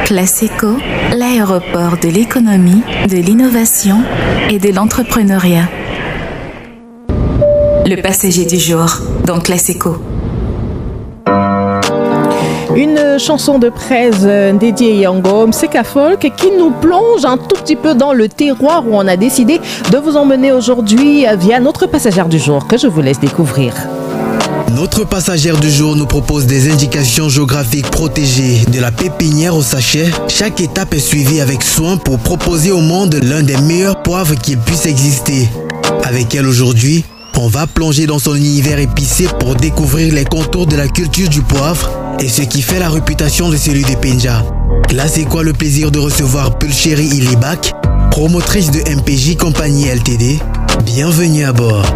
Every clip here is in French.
Claseco, l'aéroport de l'économie, de l'innovation et de l'entrepreneuriat. Le passager du jour dans Claseco. Une chanson de presse dédiée à Yango Mseka Folk qui nous plonge un tout petit peu dans le terroir où on a décidé de vous emmener aujourd'hui via notre passagère du jour que je vous laisse découvrir. Notre passagère du jour nous propose des indications géographiques protégées de la pépinière au sachet. Chaque étape est suivie avec soin pour proposer au monde l'un des meilleurs poivres qui puisse exister. Avec elle aujourd'hui, on va plonger dans son univers épicé pour découvrir les contours de la culture du poivre et ce qui fait la réputation de celui de Penja. Là, c'est quoi le plaisir de recevoir Pulchéri Ilibak, promotrice de MPJ Compagnie Ltd. Bienvenue à bord.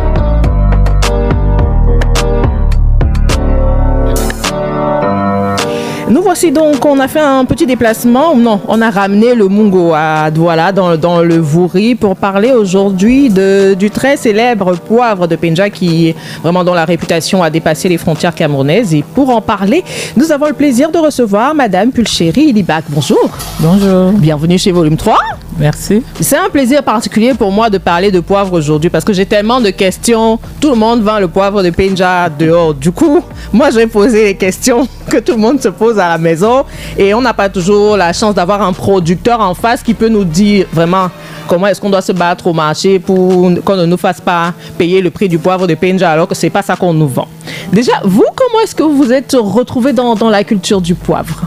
Nous voici donc, on a fait un petit déplacement, non, on a ramené le Mungo à Douala dans le Vouri pour parler aujourd'hui du très célèbre poivre de Penja qui vraiment dont la réputation a dépassé les frontières camerounaises. Et pour en parler, nous avons le plaisir de recevoir Madame Pulchéri Ilibak. Bonjour. Bonjour. Bienvenue chez Volume 3. Merci. C'est un plaisir particulier pour moi de parler de poivre aujourd'hui parce que j'ai tellement de questions. Tout le monde vend le poivre de Penja dehors. Du coup, moi, je vais poser les questions que tout le monde se pose à la maison et on n'a pas toujours la chance d'avoir un producteur en face qui peut nous dire vraiment comment est-ce qu'on doit se battre au marché pour qu'on ne nous fasse pas payer le prix du poivre de Penja alors que c'est pas ça qu'on nous vend. Déjà, vous, comment est-ce que vous vous êtes retrouvé dans la culture du poivre?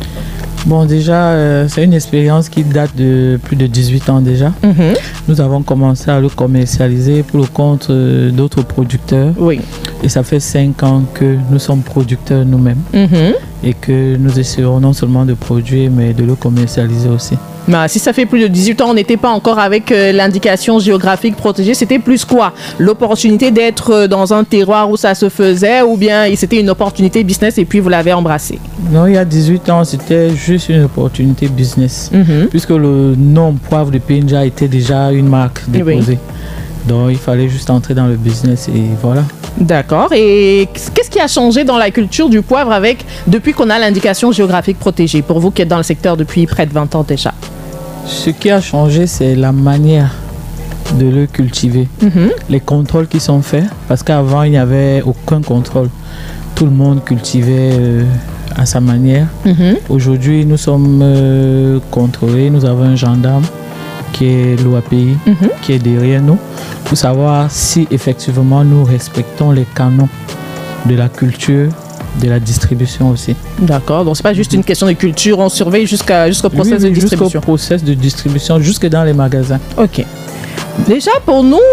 Bon, déjà, c'est une expérience qui date de plus de 18 ans déjà. Mm-hmm. Nous avons commencé à le commercialiser pour le compte d'autres producteurs. Oui. Et ça fait 5 ans que nous sommes producteurs nous-mêmes. Mm-hmm. Et que nous essayons non seulement de produire, mais de le commercialiser aussi. Bah, si ça fait plus de 18 ans, on n'était pas encore avec l'indication géographique protégée. C'était plus quoi? L'opportunité d'être dans un terroir où ça se faisait ou bien c'était une opportunité business et puis vous l'avez embrassé? Non, il y a 18 ans, c'était juste une opportunité business. Mm-hmm. Puisque le nom poivre de Penja était déjà une marque déposée. Oui. Donc, il fallait juste entrer dans le business et voilà. D'accord. Et qu'est-ce qui a changé dans la culture du poivre depuis qu'on a l'indication géographique protégée, pour vous qui êtes dans le secteur depuis près de 20 ans déjà? Ce qui a changé, c'est la manière de le cultiver. Mm-hmm. Les contrôles qui sont faits, parce qu'avant, il n'y avait aucun contrôle. Tout le monde cultivait à sa manière. Mm-hmm. Aujourd'hui, nous sommes contrôlés. Nous avons un gendarme qui est l'OAPI, mm-hmm. qui est derrière nous, pour savoir si effectivement nous respectons les canons de la culture, de la distribution aussi. D'accord, donc c'est pas juste une question de culture, on surveille jusqu'au process de distribution. Jusqu'au process de distribution, jusque dans les magasins. Ok. Déjà pour nous,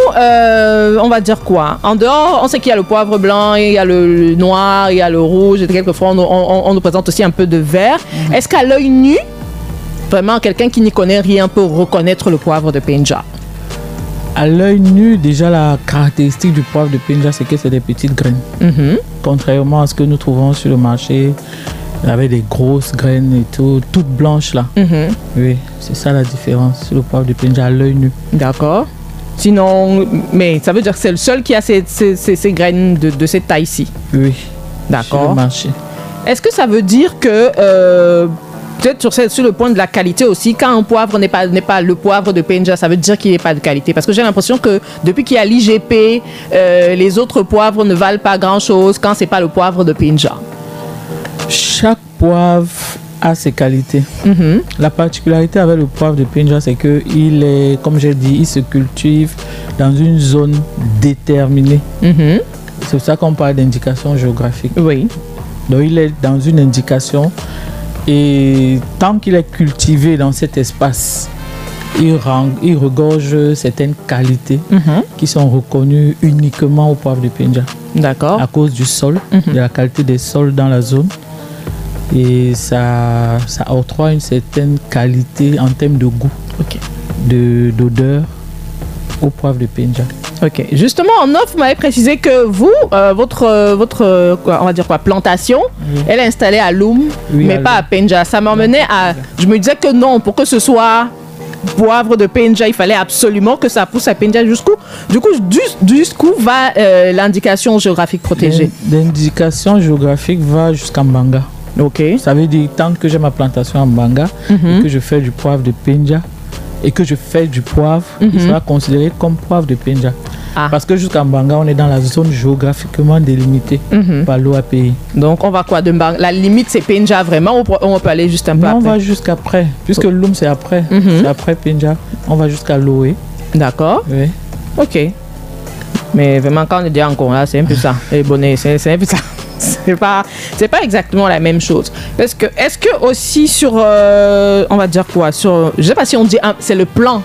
on va dire quoi? En dehors, on sait qu'il y a le poivre blanc, il y a le noir, il y a le rouge, et quelquefois on nous présente aussi un peu de vert. Mm-hmm. Est-ce qu'à l'œil nu, vraiment, quelqu'un qui n'y connaît rien peut reconnaître le poivre de Penja? À l'œil nu, déjà, la caractéristique du poivre de Penja, c'est que c'est des petites graines. Mm-hmm. Contrairement à ce que nous trouvons sur le marché, avec des grosses graines et tout, toutes blanches là. Mm-hmm. Oui, c'est ça la différence sur le poivre de Penja à l'œil nu. D'accord. Sinon, mais ça veut dire que c'est le seul qui a ces graines de cette taille-ci? Oui. D'accord. Sur le marché. Est-ce que ça veut dire que... peut-être sur le point de la qualité aussi, quand un poivre n'est pas le poivre de Penja, ça veut dire qu'il n'est pas de qualité. Parce que j'ai l'impression que depuis qu'il y a l'IGP, les autres poivres ne valent pas grand-chose quand ce n'est pas le poivre de Penja. Chaque poivre a ses qualités. Mm-hmm. La particularité avec le poivre de Penja, c'est qu'il est, comme j'ai dit, il se cultive dans une zone déterminée. Mm-hmm. C'est pour ça qu'on parle d'indication géographique. Oui. Donc il est dans une indication. Et tant qu'il est cultivé dans cet espace, il regorge certaines qualités mm-hmm. qui sont reconnues uniquement au poivre de Penja. D'accord. À cause du sol, mm-hmm. de la qualité des sols dans la zone. Et ça octroie une certaine qualité en termes de goût, okay. d'odeur au poivre de Penja. Ok. Justement, en off, vous m'avez précisé que vous, votre on va dire quoi, plantation, oui. Elle est installée à Loum, oui, mais pas à Penja. Ça m'emmenait à... Je me disais que non, pour que ce soit poivre de Penja, il fallait absolument que ça pousse à Penja jusqu'où va l'indication géographique protégée? L'indication géographique va jusqu'à Mbanga. Ok. Ça veut dire tant que j'ai ma plantation en Banga et que je fais du poivre de Penja et que je fais du poivre, il sera considéré comme poivre de Penja. Parce que jusqu'à Banga, on est dans la zone géographiquement délimitée par l'OAPI. Donc on va quoi de Banga? La limite c'est Penja vraiment ou on peut aller juste un peu après? On va jusqu'après, puisque Loum c'est après. C'est après Penja. On va jusqu'à l'OE. D'accord. Oui. Ok. Mais vraiment quand on est déjà en Congo, c'est un peu ça. Les bonnets, c'est un peu ça. C'est pas exactement la même chose. Parce que est-ce que aussi sur on va dire quoi, sur, je sais pas si on dit c'est le plant.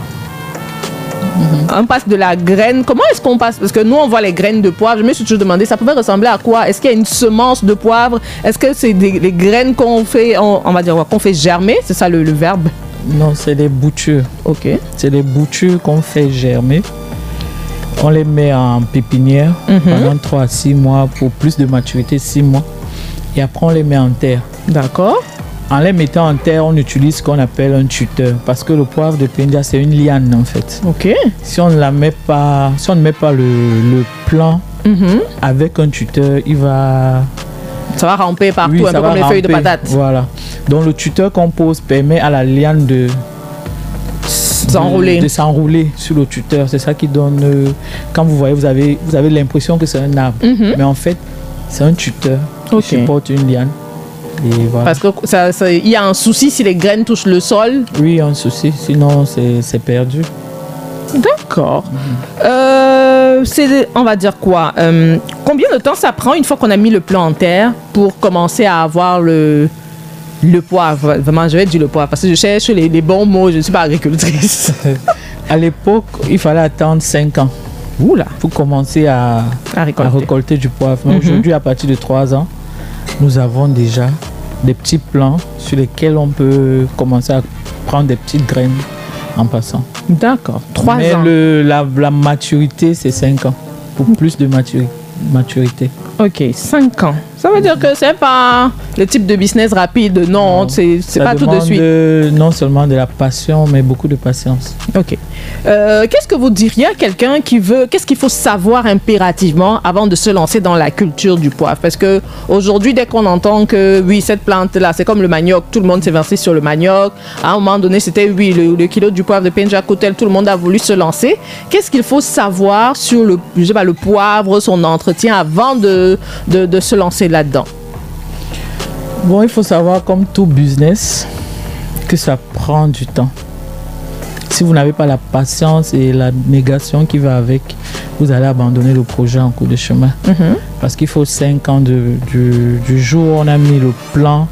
On passe de la graine. Comment est-ce qu'on passe? Parce que nous on voit les graines de poivre. Je me suis toujours demandé ça pouvait ressembler à quoi? Est-ce qu'il y a une semence de poivre? Est-ce que c'est des graines qu'on fait on va dire quoi, qu'on fait germer? C'est ça le verbe? Non, c'est des boutures. Ok. C'est des boutures qu'on fait germer. On les met en pépinière pendant 3 à 6 mois pour plus de maturité, 6 mois. Et après, on les met en terre. D'accord. En les mettant en terre, on utilise ce qu'on appelle un tuteur. Parce que le poivre de Penja, c'est une liane en fait. Ok. Si on ne met pas le plant avec un tuteur, ça va ramper partout, oui, un peu comme les feuilles de patate. Voilà. Donc le tuteur qu'on pose permet à la liane de s'enrouler sur le tuteur. C'est ça qui donne... quand vous voyez, vous avez l'impression que c'est un arbre. Mais en fait, c'est un tuteur qui supporte une liane. Et voilà. Parce que il y a un souci si les graines touchent le sol. Oui, il y a un souci. Sinon, c'est perdu. D'accord. On va dire quoi? Combien de temps ça prend une fois qu'on a mis le plant en terre pour commencer à avoir le poivre? Vraiment, je vais dire le poivre parce que je cherche les bons mots. Je ne suis pas agricultrice. À l'époque, il fallait attendre 5 ans. Oula. Pour commencer à récolter du poivre. Mais aujourd'hui, à partir de 3 ans, nous avons déjà des petits plants sur lesquels on peut commencer à prendre des petites graines en passant. D'accord. 3 ans. Mais la maturité, c'est 5 ans. Pour plus de maturité. Ok, 5 ans. Ça veut dire que c'est pas le type de business rapide, non, c'est pas tout de suite. Non seulement de la passion, mais beaucoup de patience. Ok. Qu'est-ce que vous diriez à quelqu'un qu'est-ce qu'il faut savoir impérativement avant de se lancer dans la culture du poivre? Parce que aujourd'hui, dès qu'on entend que oui, cette plante-là, c'est comme le manioc, tout le monde s'est versé sur le manioc. À un moment donné, c'était oui, le kilo du poivre de Penja Coutel, tout le monde a voulu se lancer. Qu'est-ce qu'il faut savoir sur le poivre, son entretien avant de se lancer là-dedans? Bon, il faut savoir, comme tout business, que ça prend du temps. Si vous n'avez pas la patience et la négation qui va avec, vous allez abandonner le projet en cours de chemin. Parce qu'il faut 5 ans du jour où on a mis le plan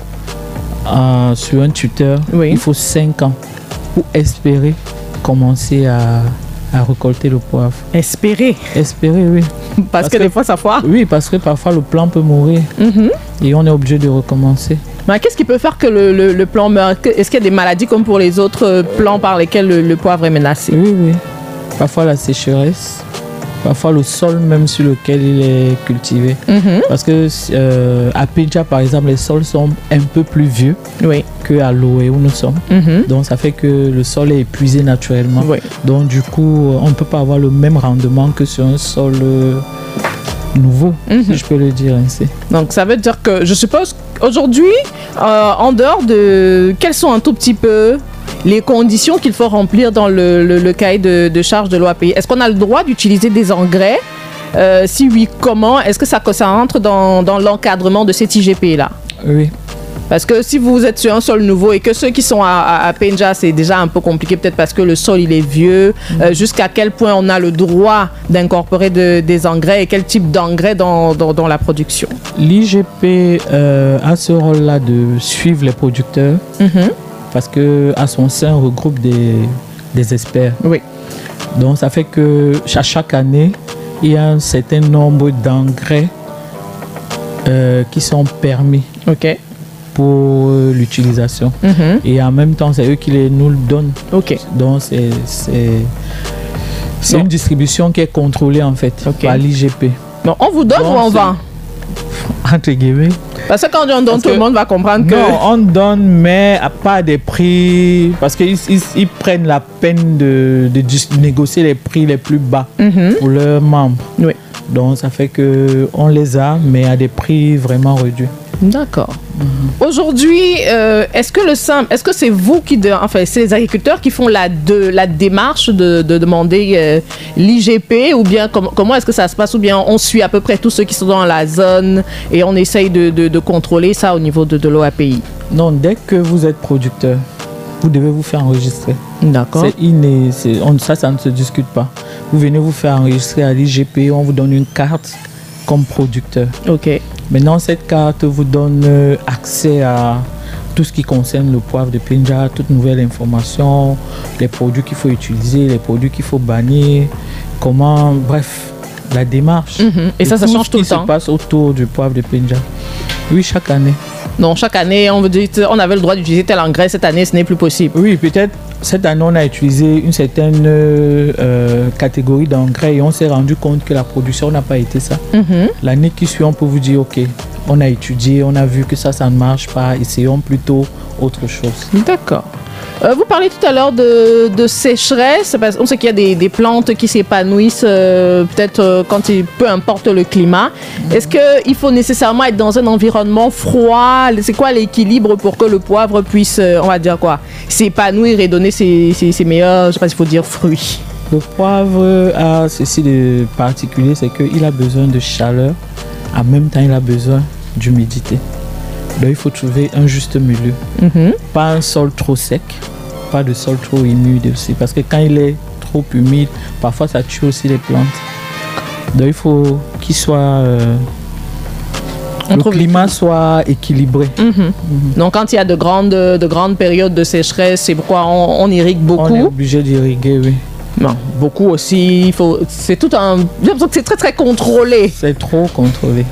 sur un tuteur. Oui. Il faut 5 ans pour espérer commencer à récolter le poivre. Espérer, oui. Parce que des fois, ça foire. Oui, parce que parfois, le plant peut mourir. Et on est obligé de recommencer. Mais qu'est-ce qui peut faire que le plant meurt? Est-ce qu'il y a des maladies comme pour les autres plants par lesquels le poivre est menacé? Oui. Parfois, la sécheresse. Parfois, le sol même sur lequel il est cultivé. Parce que à Penja, par exemple, les sols sont un peu plus vieux qu'à l'OE où nous sommes. Donc, ça fait que le sol est épuisé naturellement. Donc, du coup, on ne peut pas avoir le même rendement que sur un sol nouveau, si je peux le dire ainsi. Donc, ça veut dire que, je suppose, aujourd'hui, en dehors de... Quels sont un tout petit peu les conditions qu'il faut remplir dans le cahier de charge de l'OAPI? Est-ce qu'on a le droit d'utiliser des engrais? Si oui, comment? Est-ce que ça rentre dans l'encadrement de cet IGP-là? Oui. Parce que si vous êtes sur un sol nouveau et que ceux qui sont à Penja, c'est déjà un peu compliqué, peut-être parce que le sol il est vieux, jusqu'à quel point on a le droit d'incorporer des engrais et quel type d'engrais dans la production? L'IGP a ce rôle-là de suivre les producteurs. Parce qu'à son sein, on regroupe des experts. Oui. Donc, ça fait que chaque année, il y a un certain nombre d'engrais qui sont permis pour l'utilisation. Et en même temps, c'est eux qui nous le donnent. Donc, c'est une distribution qui est contrôlée, en fait, par l'IGP. Donc, on vous donne ou on vend? Entre guillemets. Parce que quand on donne, tout le monde va comprendre que... Non, on donne, mais à pas des prix... Parce qu'ils prennent la peine de négocier les prix les plus bas pour leurs membres. Oui. Donc, ça fait qu'on les a, mais à des prix vraiment réduits. D'accord. Aujourd'hui, est-ce que c'est vous c'est les agriculteurs qui font la démarche de demander l'IGP, ou bien comment est-ce que ça se passe, ou bien on suit à peu près tous ceux qui sont dans la zone et on essaye de contrôler ça au niveau de l'OAPI? Non, dès que vous êtes producteur, vous devez vous faire enregistrer. D'accord. C'est inné, ça ne se discute pas. Vous venez vous faire enregistrer à l'IGP, on vous donne une carte comme producteur. Ok. Maintenant, cette carte vous donne accès à tout ce qui concerne le poivre de Penja, toute nouvelle information, les produits qu'il faut utiliser, les produits qu'il faut bannir, bref, la démarche. Et ça change tout le temps. Ce qui se passe autour du poivre de Penja. Oui, chaque année. Non, chaque année, on avait le droit d'utiliser tel engrais. Cette année, ce n'est plus possible. Oui, peut-être cette année, on a utilisé une certaine catégorie d'engrais et on s'est rendu compte que la production n'a pas été ça. L'année qui suit, on peut vous dire, OK, on a étudié, on a vu que ça ne marche pas, essayons plutôt autre chose. D'accord. Vous parlez tout à l'heure de sécheresse. On sait qu'il y a des plantes qui s'épanouissent peut-être peu importe le climat. Est-ce qu'il faut nécessairement être dans un environnement froid? C'est quoi l'équilibre pour que le poivre puisse, on va dire quoi, s'épanouir et donner ses meilleurs, je ne sais pas s'il faut dire, fruits? Le poivre a ceci de particulier, c'est qu'il a besoin de chaleur. En même temps, il a besoin d'humidité. Donc, il faut trouver un juste milieu. Pas un sol trop sec, pas de sol trop humide aussi. Parce que quand il est trop humide, parfois ça tue aussi les plantes. Donc, il faut qu'il soit... le climat soit équilibré. Donc, quand il y a de grandes périodes de sécheresse, c'est pourquoi on irrigue beaucoup. On est obligé d'irriguer, oui. Non, beaucoup aussi. C'est tout un... J'ai l'impression que c'est très, très contrôlé. C'est trop contrôlé.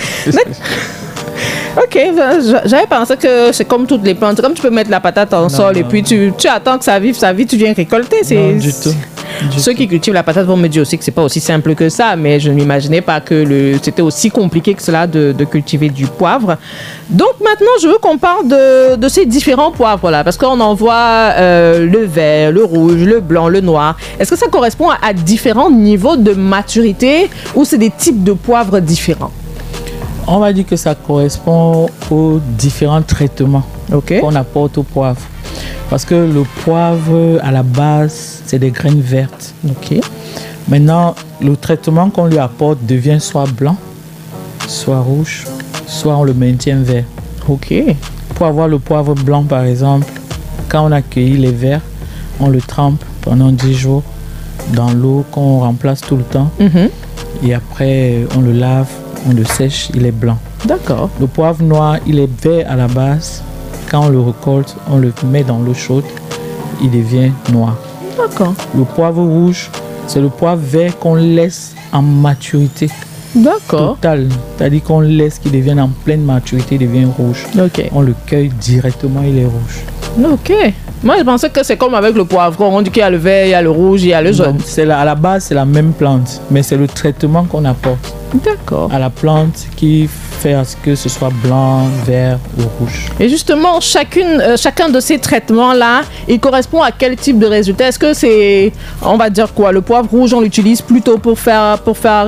Ok, j'avais pensé que c'est comme toutes les plantes. Comme tu peux mettre la patate en sol et puis tu attends que ça vive, tu viens récolter. Non, du tout. Ceux qui cultivent la patate vont me dire aussi que c'est pas aussi simple que ça, mais je n'imaginais pas que c'était aussi compliqué que cela de cultiver du poivre. Donc maintenant, je veux qu'on parle de ces différents poivres-là, parce qu'on en voit le vert, le rouge, le blanc, le noir. Est-ce que ça correspond à différents niveaux de maturité ou c'est des types de poivres différents? On va dire que ça correspond aux différents traitements qu'on apporte au poivre. Parce que le poivre, à la base, c'est des graines vertes. Maintenant, le traitement qu'on lui apporte devient soit blanc, soit rouge, soit on le maintient vert. Pour avoir le poivre blanc, par exemple, quand on a cueilli les verts, on le trempe pendant 10 jours dans l'eau qu'on remplace tout le temps. Et après, on le lave. On le sèche, il est blanc. D'accord. Le poivre noir, il est vert à la base. Quand on le récolte, on le met dans l'eau chaude, il devient noir. D'accord. Le poivre rouge, c'est le poivre vert qu'on laisse en maturité. D'accord. Totale. C'est-à-dire qu'on laisse qu'il devienne en pleine maturité, il devient rouge. On le cueille directement, il est rouge. Moi, je pensais que c'est comme avec le poivron. On dit qu'il y a le vert, il y a le rouge, il y a le jaune. À la base, c'est la même plante, mais c'est le traitement qu'on apporte. D'accord. À la plante qui fait à ce que ce soit blanc, vert ou rouge. Et justement, chacun de ces traitements-là, il correspond à quel type de résultat? Est-ce que c'est, on va dire quoi, le poivre rouge, on l'utilise plutôt pour faire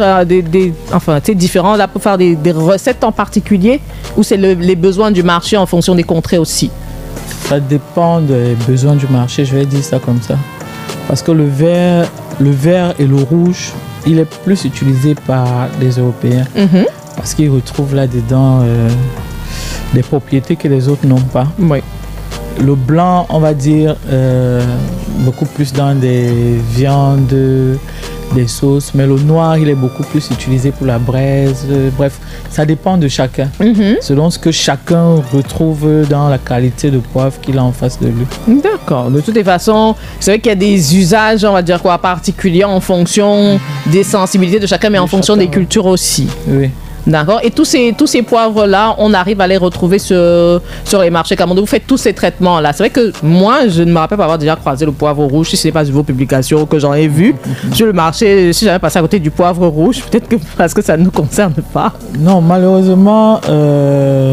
différents, là, pour faire des recettes en particulier, ou c'est les besoins du marché en fonction des contrées aussi? Ça dépend des besoins du marché, je vais dire ça comme ça. Parce que le vert et le rouge, il est plus utilisé par les Européens. Parce qu'ils retrouvent là-dedans des propriétés que les autres n'ont pas. Le blanc, on va dire, beaucoup plus dans des viandes, des sauces. Mais le noir, il est beaucoup plus utilisé pour la braise. Bref, ça dépend de chacun. Selon ce que chacun retrouve dans la qualité de poivre qu'il a en face de lui. D'accord. De toutes les façons, c'est vrai qu'il y a des usages, on va dire quoi, particuliers en fonction des sensibilités de chacun, mais en fonction des cultures aussi. Oui. D'accord. Et tous ces poivres-là, on arrive à les retrouver sur les marchés camerounais. Vous faites tous ces traitements-là. C'est vrai que moi, je ne me rappelle pas avoir déjà croisé le poivre rouge. Si ce n'est pas sur vos publications que j'en ai vu sur le marché, si j'avais passé à côté du poivre rouge, peut-être que parce que ça ne nous concerne pas. Non, malheureusement,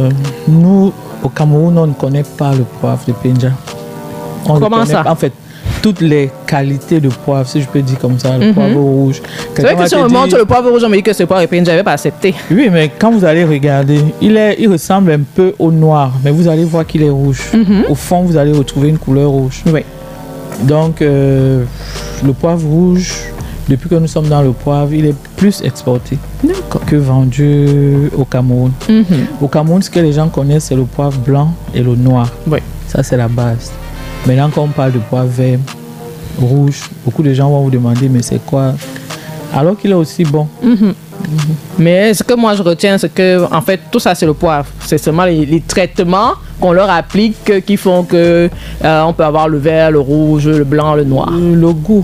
nous, au Cameroun, on ne connaît pas le poivre de Penja. Comment ça? En fait, toutes les qualités de poivre, si je peux dire comme ça, le poivre rouge. C'est vrai que si on me montre le poivre rouge, on me dit que ce poivre épinja, je n'avais pas accepté. Oui, mais quand vous allez regarder, il ressemble un peu au noir, mais vous allez voir qu'il est rouge. Au fond, vous allez retrouver une couleur rouge. Oui. Donc, le poivre rouge, depuis que nous sommes dans le poivre, il est plus exporté que vendu au Cameroun. Au Cameroun, ce que les gens connaissent, c'est le poivre blanc et le noir. Oui. Ça, c'est la base. Maintenant, quand on parle de poivre vert, rouge, beaucoup de gens vont vous demander, mais c'est quoi? Alors qu'il est aussi bon. Mais ce que moi je retiens, c'est que en fait tout ça c'est le poivre. C'est seulement les traitements qu'on leur applique qui font que on peut avoir le vert, le rouge, le blanc, le noir. Le goût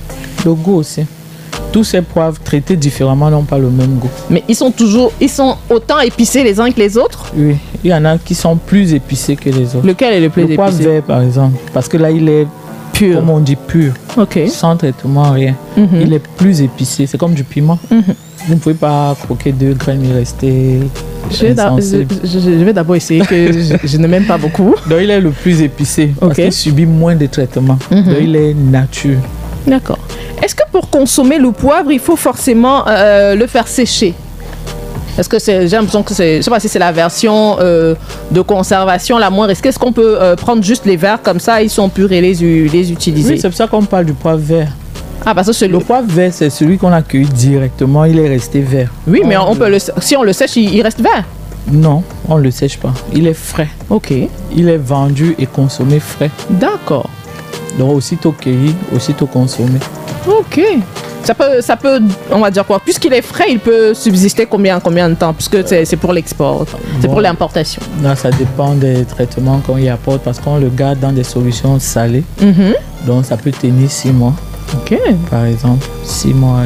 aussi. Tous ces poivres traités différemment n'ont pas le même goût. Mais ils sont autant épicés les uns que les autres? Oui, il y en a qui sont plus épicés que les autres. Lequel est le plus épicé? Le poivre vert par exemple, parce que là il est pur, comme on dit pur, sans traitement, rien. Il est plus épicé, c'est comme du piment. Vous ne pouvez pas croquer 2 graines et rester insensible. Je vais d'abord essayer que je ne m'aime pas beaucoup. Donc il est le plus épicé parce qu'il subit moins de traitements. Donc il est nature. D'accord. Est-ce que pour consommer le poivre, il faut forcément le faire sécher? Est-ce que j'ai l'impression que c'est, je sais pas si c'est la version de conservation la moins risquée. Est-ce qu'on peut prendre juste les verres comme ça, ils sont purs et les utiliser? Oui, c'est pour ça qu'on parle du poivre vert. Ah, parce que le poivre vert, c'est celui qu'on a cueilli directement, il est resté vert. Oui, mais si on le sèche, il reste vert. Non, on ne le sèche pas. Il est frais. Ok. Il est vendu et consommé frais. D'accord. Donc aussitôt cueilli, aussitôt consommé. Ok. Ça peut, on va dire quoi? Puisqu'il est frais, il peut subsister combien de temps? Puisque c'est pour l'export, c'est pour l'importation. Là, ça dépend des traitements qu'on y apporte parce qu'on le garde dans des solutions salées. Donc ça peut tenir 6 mois. Ok. Par exemple, 6 mois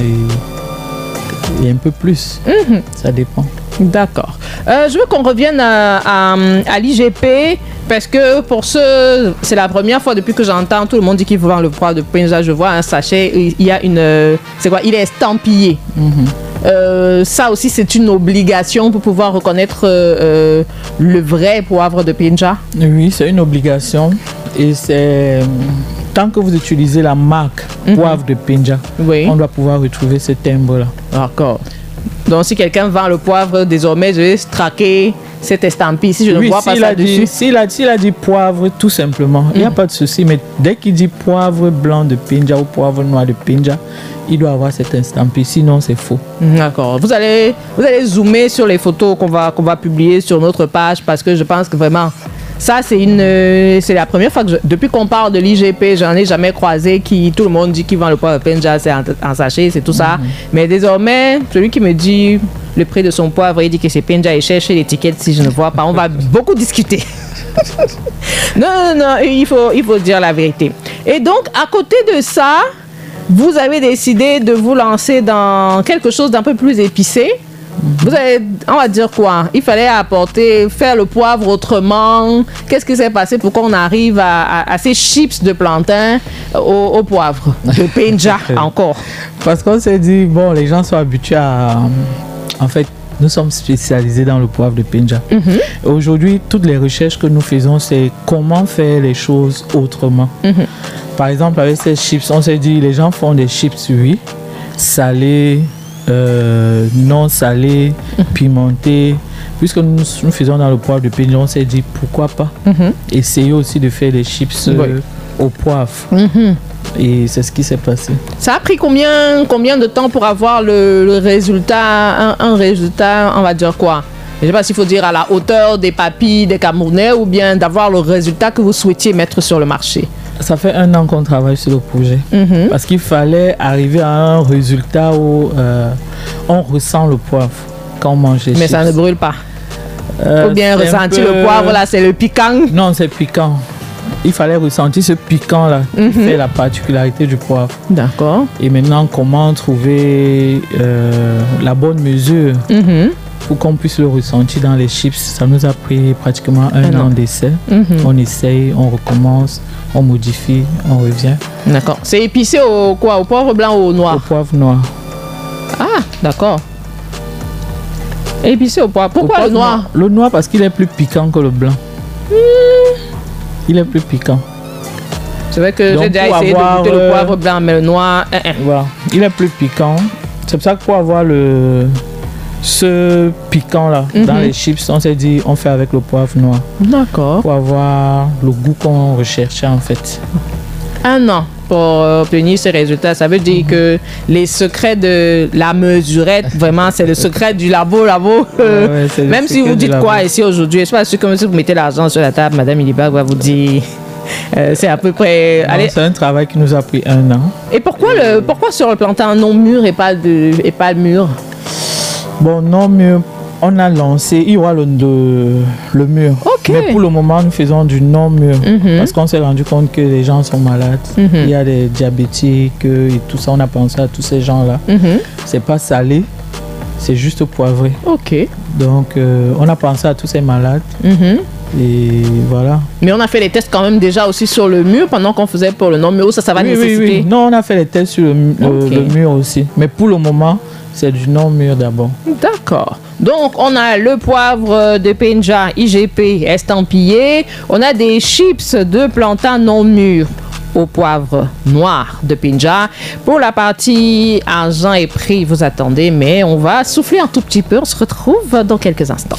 et un peu plus. Ça dépend. D'accord. Je veux qu'on revienne à l'IGP parce que pour c'est la première fois depuis que j'entends tout le monde dit qu'il faut vendre le poivre de Pinja. Je vois un sachet, il y a c'est quoi? Il est estampillé. Ça aussi, c'est une obligation pour pouvoir reconnaître le vrai poivre de Pinja. Oui, c'est une obligation et c'est tant que vous utilisez la marque poivre de Pinja, on doit pouvoir retrouver ce timbre-là. D'accord. Donc, si quelqu'un vend le poivre, désormais, je vais traquer cette estampille. Si je ne vois pas ça dessus. S'il a dit poivre, tout simplement, il n'y a pas de souci. Mais dès qu'il dit poivre blanc de Pinja ou poivre noir de Pinja, il doit avoir cette estampille. Sinon, c'est faux. D'accord. Vous allez zoomer sur les photos qu'on va publier sur notre page parce que je pense que vraiment... Ça, c'est la première fois que depuis qu'on parle de l'IGP, j'en ai jamais croisé tout le monde dit qu'il vend le poivre de Pinja, c'est en sachet, c'est tout ça. Mais désormais, celui qui me dit le prix de son poivre, il dit que c'est Pinja, il cherche l'étiquette si je ne vois pas. On va beaucoup discuter. Non, il faut dire la vérité. Et donc, à côté de ça, vous avez décidé de vous lancer dans quelque chose d'un peu plus épicé. Vous avez, on va dire quoi? Il fallait faire le poivre autrement. Qu'est-ce qui s'est passé pour qu'on arrive à ces chips de plantain au poivre de Pinja encore? Parce qu'on s'est dit, bon, les gens sont habitués à... En fait, nous sommes spécialisés dans le poivre de Pinja. Aujourd'hui, toutes les recherches que nous faisons, c'est comment faire les choses autrement. Par exemple, avec ces chips, on s'est dit, les gens font des chips, oui, salés, non salé, pimenté. Puisque nous faisons dans le poivre de Pinja, on s'est dit pourquoi pas essayer aussi de faire des chips au poivre. Et c'est ce qui s'est passé. Ça a pris combien de temps pour avoir le résultat, un résultat, on va dire quoi? Je ne sais pas s'il faut dire à la hauteur des papilles des Camerounais ou bien d'avoir le résultat que vous souhaitiez mettre sur le marché. Ça fait 1 an qu'on travaille sur le projet. Parce qu'il fallait arriver à un résultat où on ressent le poivre quand on mange les chips. Mais ça ne brûle pas. Ou bien ressentir le poivre, là, c'est le piquant. Non, c'est piquant. Il fallait ressentir ce piquant-là qui fait la particularité du poivre. D'accord. Et maintenant, comment trouver la bonne mesure pour qu'on puisse le ressentir dans les chips? Ça nous a pris pratiquement un an d'essai. On essaye, on recommence, on modifie, on revient. D'accord. C'est épicé au poivre blanc ou au noir? Au poivre noir. Ah, d'accord. Épicé au poivre. Pourquoi le noir? Le noir parce qu'il est plus piquant que le blanc. Il est plus piquant. C'est vrai que Donc, j'ai déjà pour essayé de avoir, goûter le poivre blanc, mais le noir, Voilà. Il est plus piquant. C'est pour ça que pour avoir ce piquant-là dans les chips, on s'est dit on fait avec le poivre noir. D'accord. Pour avoir le goût qu'on recherchait en fait. 1 an pour obtenir ces résultats. Ça veut dire que les secrets de la mesurette, vraiment, c'est le secret du labo. Ouais, c'est le Même si secret vous du dites labo. quoi ici aujourd'hui, je suis pas sûr que si vous mettez l'argent sur la table, Madame Ilibag va vous dire... c'est à peu près... Non, Allez. c'est un travail qui nous a pris 1 an. Et pourquoi sur le plantain non mûr et pas mûr? Bon, non mûr, on a lancé, il y aura le mûr. Ok. Mais pour le moment, nous faisons du non mûr. Parce qu'on s'est rendu compte que les gens sont malades. Il y a des diabétiques et tout ça. On a pensé à tous ces gens-là. C'est pas salé, c'est juste poivré. Ok. Donc, on a pensé à tous ces malades. Et voilà. Mais on a fait les tests quand même déjà aussi sur le mur pendant qu'on faisait pour le non mûr. Ça va nécessiter. Non, on a fait les tests sur le mûr aussi. Mais pour le moment, c'est du non mûr d'abord. D'accord. Donc, on a le poivre de Penja IGP estampillé. On a des chips de plantain non mûr au poivre noir de Penja. Pour la partie argent et prix, vous attendez, mais on va souffler un tout petit peu. On se retrouve dans quelques instants.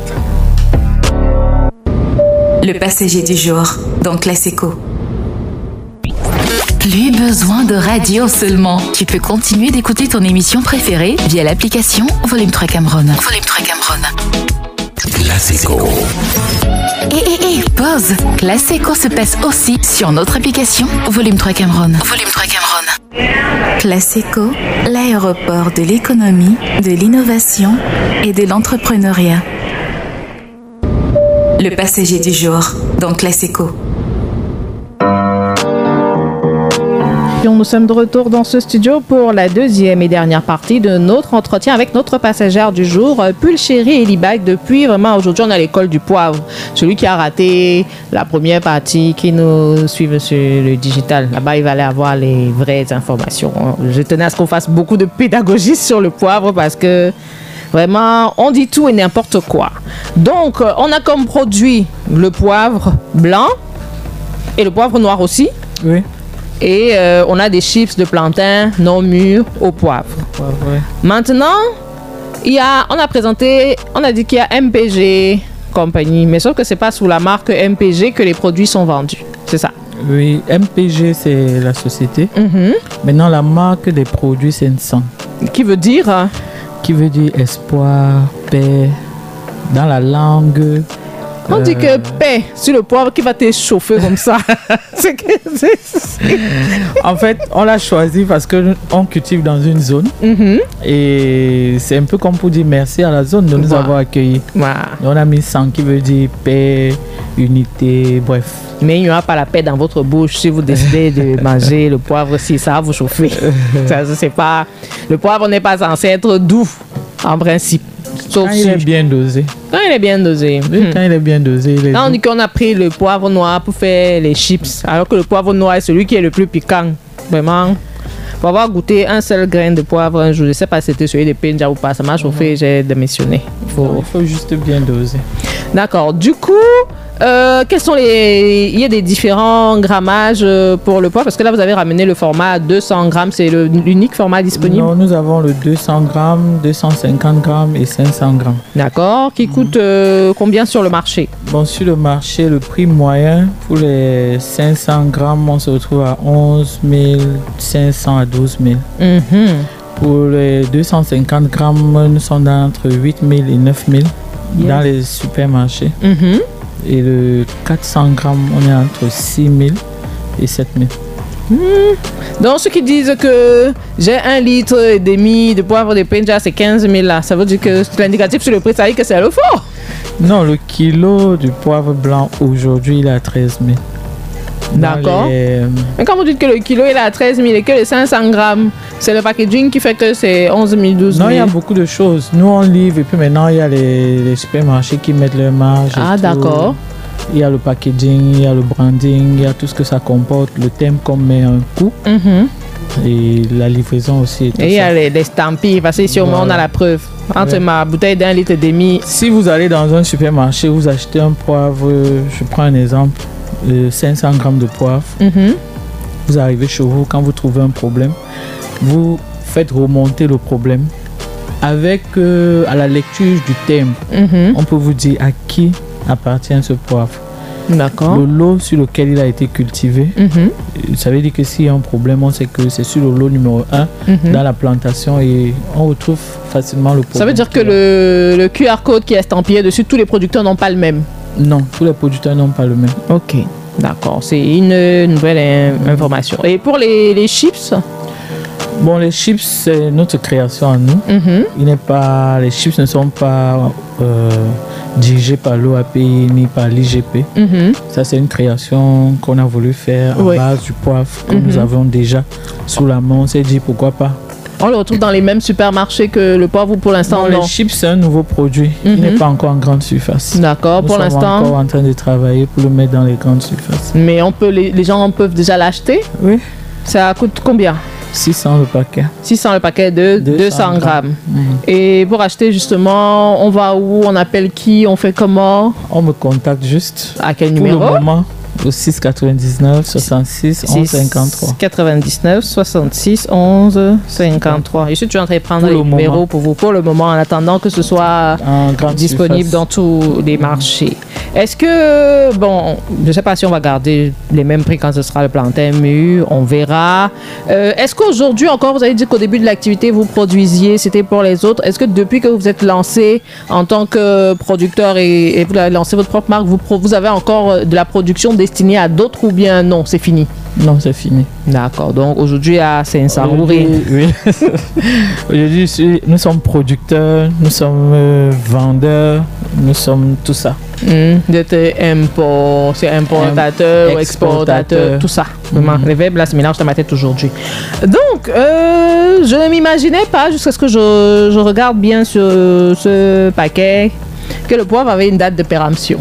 Le passager du jour dans Classico. Plus besoin de radio seulement. Tu peux continuer d'écouter ton émission préférée via l'application Volume 3 Cameroun. Volume 3 Cameroun. Classico. Pause. Classico se passe aussi sur notre application Volume 3 Cameroun. Volume 3 Cameroun. Classico, l'aéroport de l'économie, de l'innovation et de l'entrepreneuriat. Le passager du jour dans Classico. Nous sommes de retour dans ce studio pour la deuxième et dernière partie de notre entretien avec notre passagère du jour, Pulchérie Ilibag. Depuis vraiment aujourd'hui, on a l'école du poivre. Celui qui a raté la première partie, qui nous suit sur le digital, là-bas, il va aller avoir les vraies informations. Je tenais à ce qu'on fasse beaucoup de pédagogie sur le poivre parce que vraiment, on dit tout et n'importe quoi. Donc, on a comme produit le poivre blanc et le poivre noir aussi. Oui. Et on a des chips de plantain non mûrs au poivre. Ouais. Maintenant, on a dit qu'il y a MPG compagnie, mais sauf que c'est pas sous la marque MPG que les produits sont vendus. C'est ça? Oui, MPG, c'est la société. Maintenant, la marque des produits, c'est Nsan. Qui veut dire? Qui veut dire espoir, paix, dans la langue. On dit que paix sur le poivre qui va t'échauffer comme ça. En fait, on l'a choisi parce qu'on cultive dans une zone. Et c'est un peu comme pour dire merci à la zone de nous avoir accueillis. On a mis 100 qui veut dire paix, unité, bref. Mais il n'y aura pas la paix dans votre bouche si vous décidez de manger le poivre, si ça va vous chauffer. Ça, je sais pas. Le poivre n'est pas censé être doux, en principe. Sauf quand il est bien dosé. Quand il est bien dosé. Oui, quand il est bien dosé. Là, on dit qu'on a pris le poivre noir pour faire les chips, alors que le poivre noir est celui qui est le plus piquant. Vraiment. Pour avoir goûté un seul grain de poivre un jour, je ne sais pas si c'était celui de Penja ou pas, ça m'a chauffé, j'ai démissionné. Il faut juste bien doser. D'accord. Du coup, quels sont il y a des différents grammages pour le poivre? Parce que là, vous avez ramené le format 200 grammes, c'est l'unique format disponible? Non, nous avons le 200 grammes, 250 grammes et 500 grammes. D'accord. Qui coûte combien sur le marché? Bon, sur le marché, le prix moyen pour les 500 grammes, on se retrouve à 11 500 à 12 000. Pour les 250 grammes, nous sommes entre 8 000 et 9 000 dans les supermarchés. Et le 400 grammes, on est entre 6 000 et 7 000. Donc, ceux qui disent que j'ai 1,5 litre de poivre de Penja, c'est 15 000 là. Ça veut dire que l'indicatif sur le prix, ça dit que c'est le faux? Non, le kilo du poivre blanc aujourd'hui, il est à 13 000. D'accord. Mais quand vous dites que le kilo il est à 13 000 et que les 500 grammes, c'est le packaging qui fait que c'est 11 000, 12 000. Non, il y a beaucoup de choses. Nous, on livre et puis maintenant, il y a les supermarchés qui mettent leur marge. Ah, d'accord. Il y a le packaging, il y a le branding, il y a tout ce que ça comporte, le thème qu'on met un coût. Et la livraison aussi. Et il y a les stampilles, parce qu'ici au moins on a la preuve. Entre ma bouteille d'1,5 litre, si vous allez dans un supermarché, vous achetez un poivre, je prends un exemple, 500 grammes de poivre. Vous arrivez chez vous, quand vous trouvez un problème, vous faites remonter le problème. Avec à la lecture du thème, on peut vous dire à qui appartient ce poivre. D'accord. Le lot sur lequel il a été cultivé, ça veut dire que s'il y a un problème, on sait que c'est sur le lot numéro 1 dans la plantation et on retrouve facilement le problème. Ça veut dire que le QR code qui est estampillé dessus, tous les producteurs n'ont pas le même? Non, tous les producteurs n'ont pas le même. Ok, d'accord. C'est une nouvelle information. Et pour les chips? Bon, les chips, c'est notre création à nous. Les chips ne sont pas dirigés par l'OAPI ni par l'IGP. Ça, c'est une création qu'on a voulu faire à base du poivre que nous avons déjà sous la main. On s'est dit pourquoi pas. On le retrouve dans les mêmes supermarchés que le poivre pour l'instant? Non, les chips, c'est un nouveau produit. Il n'est pas encore en grande surface. D'accord, pour l'instant. Nous sommes encore en train de travailler pour le mettre dans les grandes surfaces. Mais les gens peuvent déjà l'acheter? Oui. Ça coûte combien? 600 le paquet. 600 le paquet de 200 grammes. Et pour acheter justement, on va où? On appelle qui? On fait comment? On me contacte juste. À quel numéro? Pour le moment, au 699 66 11 53. 99 66 11 53. Je suis toujours en train de prendre les numéros pour vous pour le moment, en attendant que ce soit disponible dans tous les marchés. Est-ce que, bon, je ne sais pas si on va garder les mêmes prix quand ce sera le plantain mûr, on verra. Est-ce qu'aujourd'hui encore, vous avez dit qu'au début de l'activité, vous produisiez, c'était pour les autres. Est-ce que depuis que vous êtes lancé en tant que producteur et vous avez lancé votre propre marque, vous avez encore de la production destinée à d'autres ou bien non, c'est fini? Non, c'est fini. D'accord. Donc aujourd'hui à Saint-Sarouri. Oui. Aujourd'hui, nous sommes producteurs, nous sommes vendeurs, nous sommes tout ça. C'est importateur ou exportateur, tout ça. Vraiment, les verbes là se mélangent dans ma tête aujourd'hui. Donc, je ne m'imaginais pas, jusqu'à ce que je regarde bien sur ce paquet, que le poivre avait une date de péremption.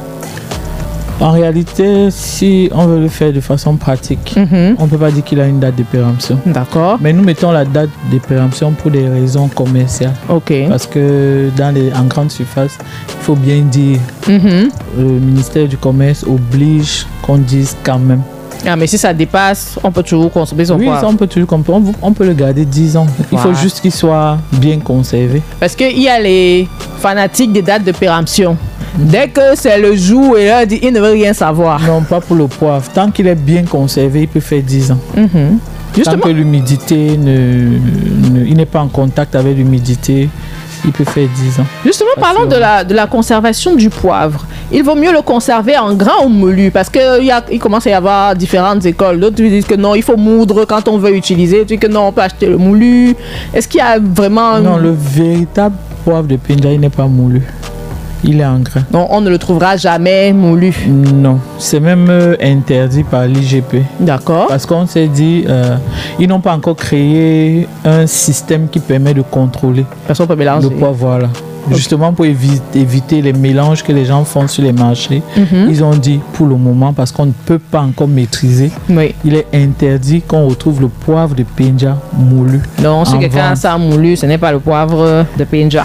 En réalité, si on veut le faire de façon pratique, on ne peut pas dire qu'il a une date de péremption. D'accord. Mais nous mettons la date de péremption pour des raisons commerciales. Ok. Parce que en grande surface, il faut bien dire, le ministère du Commerce oblige qu'on dise quand même. Ah, mais si ça dépasse, on peut toujours consommer son poivre. Oui, on peut toujours consommer. On peut le garder 10 ans. Il faut juste qu'il soit bien conservé. Parce qu'il y a les fanatiques des dates de péremption. Dès que c'est le jour, et là, il ne veut rien savoir. Non, pas pour le poivre. Tant qu'il est bien conservé, il peut faire 10 ans. Justement. Tant que l'humidité il n'est pas en contact avec l'humidité, il peut faire 10 ans. Justement, parlons de la conservation du poivre. Il vaut mieux le conserver en grain ou moulu parce qu'il commence à y avoir différentes écoles. D'autres disent que non, il faut moudre quand on veut utiliser. D'autres disent que non, on peut acheter le moulu. Est-ce qu'il y a vraiment... Non, le véritable poivre de Pinja, il n'est pas moulu. Il est en grain. Non, on ne le trouvera jamais moulu. Non, c'est même interdit par l'IGP. D'accord. Parce qu'on s'est dit, ils n'ont pas encore créé un système qui permet de contrôler le poivre. Voilà. Okay. Justement pour éviter les mélanges que les gens font sur les marchés. Ils ont dit pour le moment, parce qu'on ne peut pas encore maîtriser, il est interdit qu'on retrouve le poivre de Pinja moulu. Donc si quelqu'un a ça moulu, ce n'est pas le poivre de Pinja.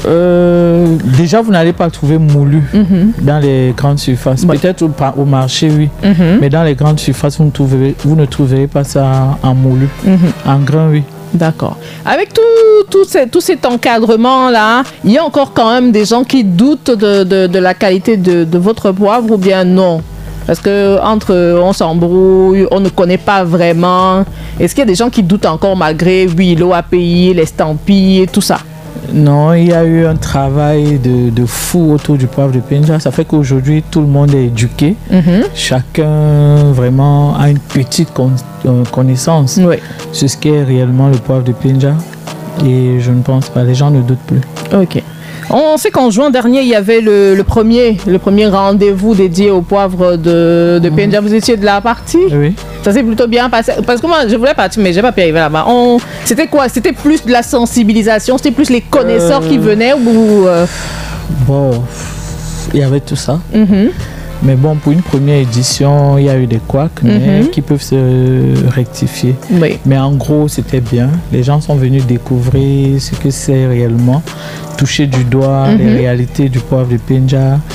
Déjà, vous n'allez pas le trouver moulu dans les grandes surfaces. Peut-être au marché, oui. Mais dans les grandes surfaces, vous ne trouverez pas ça en moulu. En grain, oui. D'accord. Avec tout cet encadrement-là, il y a encore quand même des gens qui doutent de la qualité de votre poivre ou bien non? Parce que on s'embrouille, on ne connaît pas vraiment. Est-ce qu'il y a des gens qui doutent encore malgré, oui, l'OAPI, l'estampille et tout ça? Non, il y a eu un travail de fou autour du poivre de Pinja. Ça fait qu'aujourd'hui, tout le monde est éduqué. Chacun vraiment a une petite connaissance sur ce qu'est réellement le poivre de Pinja. Et je ne pense pas, les gens ne doutent plus. Ok. On sait qu'en juin dernier, il y avait le premier rendez-vous dédié au poivre de Pinja. Vous étiez de la partie? Oui. Ça s'est plutôt bien passé. Parce que moi, je voulais partir, mais je n'ai pas pu arriver là-bas. C'était quoi? C'était plus de la sensibilisation? C'était plus les connaisseurs qui venaient ou Bon, il y avait tout ça. Mais bon, pour une première édition, il y a eu des couacs qui peuvent se rectifier. Oui. Mais en gros, c'était bien. Les gens sont venus découvrir ce que c'est réellement, toucher du doigt les réalités du poivre de Pinja.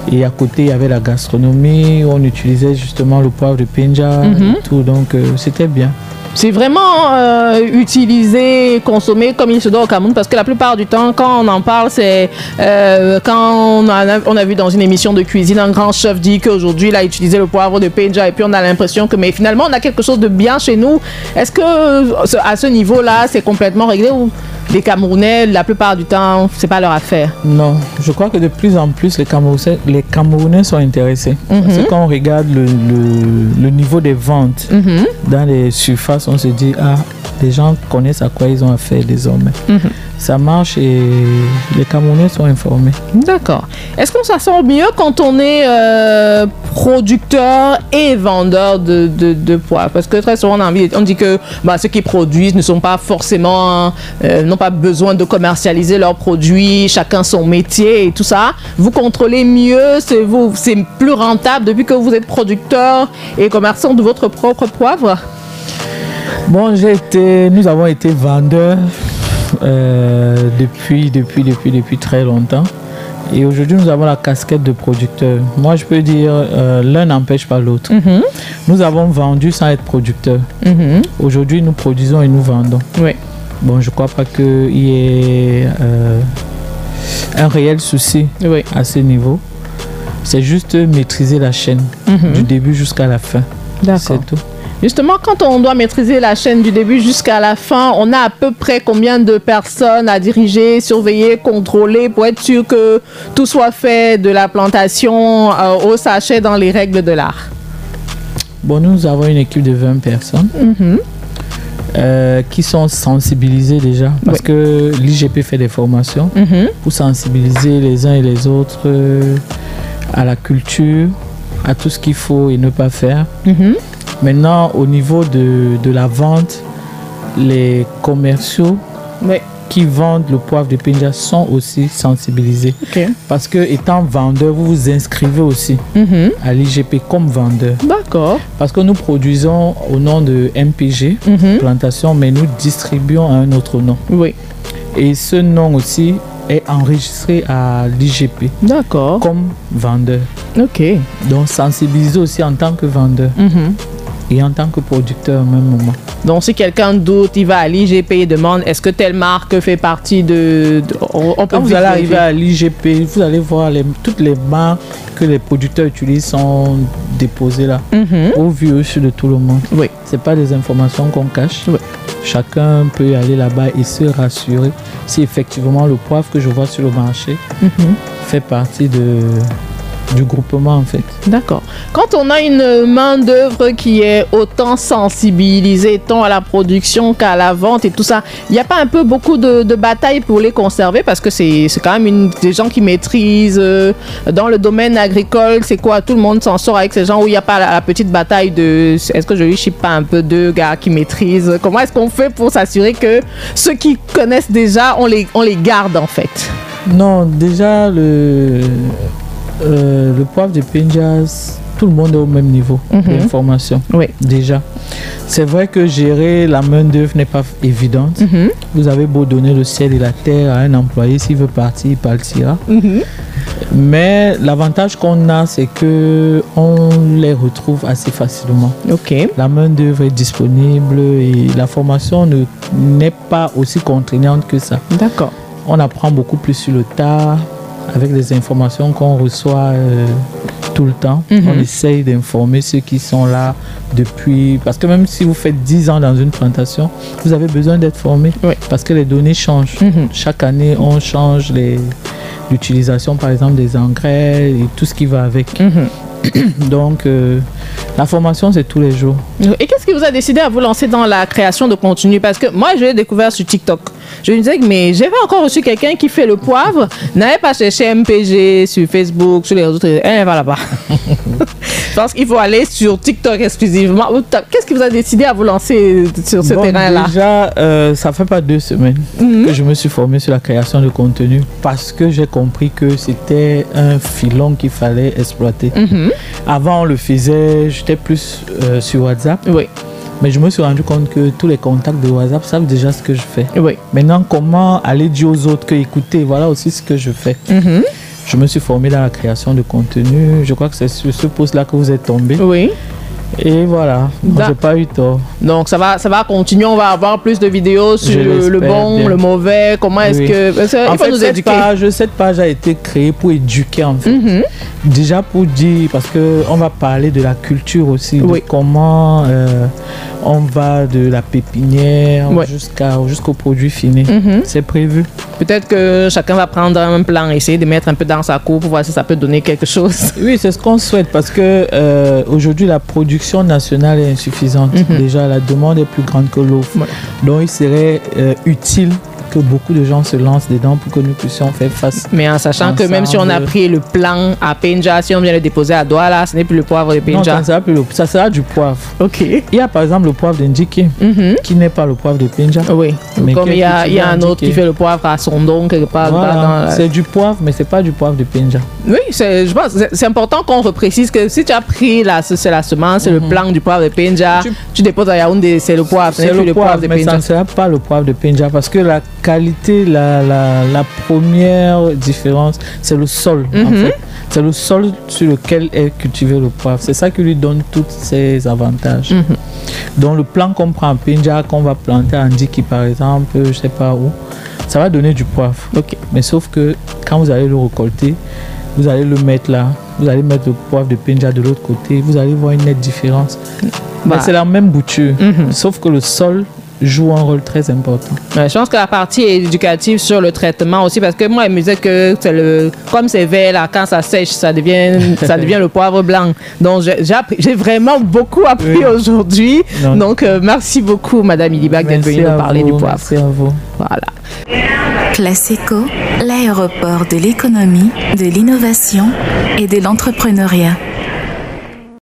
Et à côté, il y avait la gastronomie. On utilisait justement le poivre de Penja et tout. Donc, c'était bien. C'est vraiment utilisé, consommé comme il se doit au Cameroun, parce que la plupart du temps, quand on en parle, c'est quand on a vu dans une émission de cuisine, un grand chef dit qu'aujourd'hui, il a utilisé le poivre de Penja, et puis on a l'impression que, mais finalement, on a quelque chose de bien chez nous. Est-ce que à ce niveau-là, c'est complètement réglé, ou les Camerounais, la plupart du temps, c'est pas leur affaire? Non, je crois que de plus en plus, les Camerounais sont intéressés. Parce que quand on regarde le niveau des ventes dans les surfaces, on se dit, les gens connaissent à quoi ils ont affaire désormais. Ça marche et les Camerounais sont informés. D'accord. Est-ce qu'on s'en sent mieux quand on est producteur et vendeur de poivre? Parce que très souvent, on dit que ceux qui produisent ne sont pas forcément, n'ont pas besoin de commercialiser leurs produits, chacun son métier et tout ça. Vous contrôlez mieux, c'est plus rentable depuis que vous êtes producteur et commerçant de votre propre poivre? Bon, nous avons été vendeurs depuis très longtemps. Et aujourd'hui, nous avons la casquette de producteur. Moi, je peux dire, l'un n'empêche pas l'autre. Nous avons vendu sans être producteur. Aujourd'hui, nous produisons et nous vendons. Oui. Bon, je ne crois pas qu'il y ait un réel souci à ce niveau. C'est juste maîtriser la chaîne du début jusqu'à la fin. C'est tout. Justement, quand on doit maîtriser la chaîne du début jusqu'à la fin, on a à peu près combien de personnes à diriger, surveiller, contrôler pour être sûr que tout soit fait de la plantation au sachet dans les règles de l'art? Bon, nous avons une équipe de 20 personnes qui sont sensibilisées déjà parce que l'IGP fait des formations pour sensibiliser les uns et les autres à la culture, à tout ce qu'il faut et ne pas faire. Maintenant, au niveau de la vente, les commerciaux qui vendent le poivre de Penja sont aussi sensibilisés. Parce que étant vendeur, vous vous inscrivez aussi à l'IGP comme vendeur. D'accord. Parce que nous produisons au nom de MPG, Plantation, mais nous distribuons à un autre nom. Oui. Et ce nom aussi est enregistré à l'IGP. D'accord. Comme vendeur. Ok. Donc sensibiliser aussi en tant que vendeur. Et en tant que producteur au même moment. Donc, si quelqu'un doute, il va à l'IGP et demande est-ce que telle marque fait partie de... Quand vous allez arriver à l'IGP, vous allez voir toutes les marques que les producteurs utilisent sont déposées là, au vu aussi de tout le monde. Oui. Ce n'est pas des informations qu'on cache. Oui. Chacun peut aller là-bas et se rassurer si effectivement le poivre que je vois sur le marché fait partie du groupement en fait. D'accord. Quand on a une main d'œuvre qui est autant sensibilisée tant à la production qu'à la vente et tout ça, il n'y a pas un peu beaucoup de batailles pour les conserver parce que c'est quand même des gens qui maîtrisent dans le domaine agricole, c'est quoi? Tout le monde s'en sort avec ces gens où il n'y a pas la petite bataille de est-ce que je lui chipe pas un peu deux gars qui maîtrisent? Comment est-ce qu'on fait pour s'assurer que ceux qui connaissent déjà, on les garde en fait? Non, déjà le poivre de Penja, tout le monde est au même niveau d'information. Oui. Déjà. C'est vrai que gérer la main-d'œuvre n'est pas évidente. Vous avez beau donner le ciel et la terre à un employé, s'il veut partir, il partira. Mais l'avantage qu'on a, c'est qu'on les retrouve assez facilement. Ok. La main-d'œuvre est disponible et la formation n'est pas aussi contraignante que ça. D'accord. On apprend beaucoup plus sur le tas. Avec les informations qu'on reçoit tout le temps, on essaye d'informer ceux qui sont là depuis... Parce que même si vous faites 10 ans dans une plantation, vous avez besoin d'être formé parce que les données changent. Chaque année, on change l'utilisation, par exemple, des engrais et tout ce qui va avec. Donc, la formation, c'est tous les jours. Et qu'est-ce qui vous a décidé à vous lancer dans la création de contenu? Parce que moi, je l'ai découvert sur TikTok. Je me disais, mais j'avais encore reçu quelqu'un qui fait le poivre, n'avait pas cherché MPG sur Facebook, sur les réseaux sociaux. Elle va là-bas. Je pense qu'il faut aller sur TikTok exclusivement. Qu'est-ce qui vous a décidé à vous lancer sur ce terrain-là? Déjà, ça fait pas 2 semaines que je me suis formé sur la création de contenu parce que j'ai compris que c'était un filon qu'il fallait exploiter. Avant, on le faisait, j'étais plus sur WhatsApp. Oui. Mais je me suis rendu compte que tous les contacts de WhatsApp savent déjà ce que je fais. Oui. Maintenant, comment aller dire aux autres que écoutez, voilà aussi ce que je fais. Je me suis formé dans la création de contenu. Je crois que c'est sur ce poste-là que vous êtes tombé. Oui. Et voilà, j'ai pas eu tort. Donc ça va continuer, on va avoir plus de vidéos sur le bon, bien. Le mauvais, comment est-ce que... Il faut nous éduquer. Cette page a été créée pour éduquer en fait. Déjà pour dire, parce qu'on va parler de la culture aussi, de comment on va de la pépinière jusqu'au produit fini. C'est prévu. Peut-être que chacun va prendre un plan, essayer de mettre un peu dans sa cour pour voir si ça peut donner quelque chose. Oui, c'est ce qu'on souhaite parce que aujourd'hui la production nationale est insuffisante. Déjà, la demande est plus grande que l'offre. Donc, il serait utile que beaucoup de gens se lancent dedans pour que nous puissions faire face. Mais en sachant que même si on a pris le plan à Penja, si on vient le déposer à Douala, ce n'est plus le poivre de Penja. Non, ça sera du poivre. Ok. Il y a par exemple le poivre d'Indiki, qui n'est pas le poivre de Penja. Oui. Mais comme il y a un autre qui fait le poivre à Sondon quelque part. Voilà. C'est du poivre, mais c'est pas du poivre de Penja. Oui, je pense que c'est important qu'on reprécise que si tu as pris c'est la semence, c'est le plan du poivre de Penja, tu déposes à Yaoundé, c'est le poivre, ce n'est plus le poivre de Penja. Mais ça ne sera pas le poivre de Penja parce que la qualité, la première différence, c'est le sol en fait. C'est le sol sur lequel est cultivé le poivre. C'est ça qui lui donne tous ses avantages. Donc le plan qu'on prend à Penja, qu'on va planter à Ndiki par exemple, je sais pas où, ça va donner du poivre. Mais sauf que quand vous allez le récolter, vous allez le mettre là, vous allez mettre le poivre de Penja de l'autre côté, vous allez voir une nette différence. Mais c'est la même bouture, sauf que le sol joue un rôle très important. Je pense que la partie est éducative sur le traitement aussi, parce que moi, il me disait que comme c'est vert là, quand ça sèche, ça devient le poivre blanc. Donc, j'ai vraiment beaucoup appris aujourd'hui. Donc, merci beaucoup, Madame Ilibak, d'être venue nous parler du poivre. Merci à vous. Voilà. Classe Éco, l'aéroport de l'économie, de l'innovation et de l'entrepreneuriat.